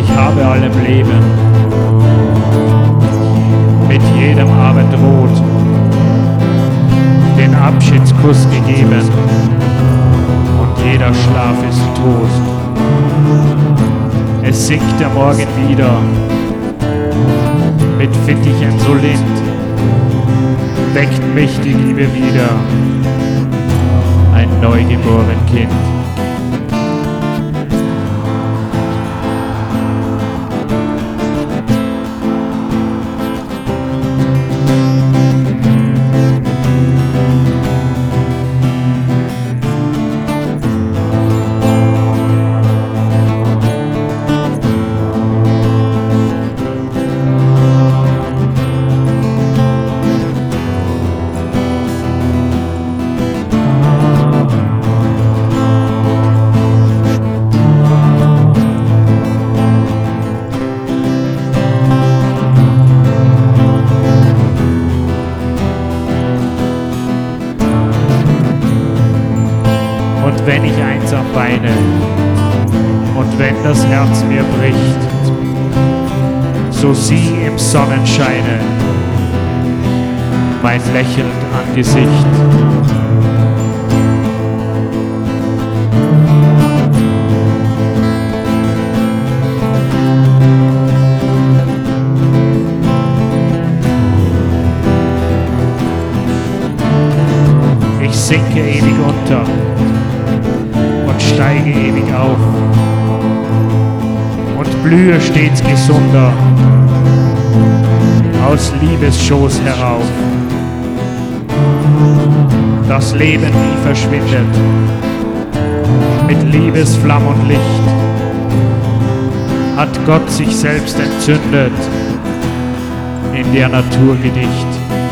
ich habe allem Leben mit jedem Abendrot den Abschiedskuss gegeben und jeder Schlaf ist tot. Es sinkt der Morgen wieder mit Fittichen so lind, weckt mich die Liebe wieder, ein neugeboren Kind. Und wenn ich einsam weine und wenn das Herz mir bricht, so sieh im Sonnenscheine mein lächelnd Angesicht. Ich sinke ewig unter und steige ewig auf und blühe stets gesunder aus Liebesschoß herauf. Das Leben nie verschwindet mit Liebesflamm und Licht, hat Gott sich selbst entzündet in der Natur Gedicht.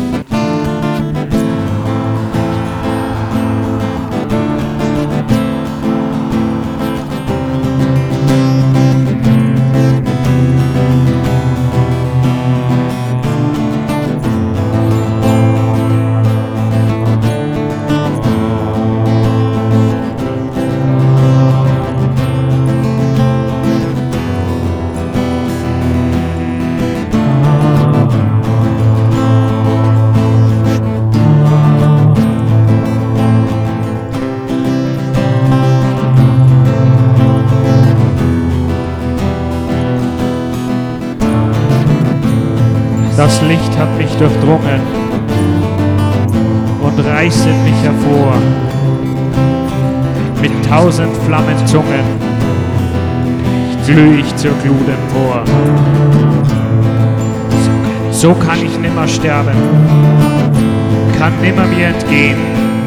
Das Licht hat mich durchdrungen und reißt mich hervor. Mit 1000 Flammenzungen glüh ich zur Glut empor. So kann ich nimmer sterben, kann nimmer mir entgehen,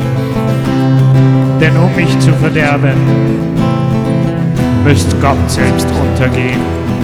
denn um mich zu verderben, müsst Gott selbst untergehen.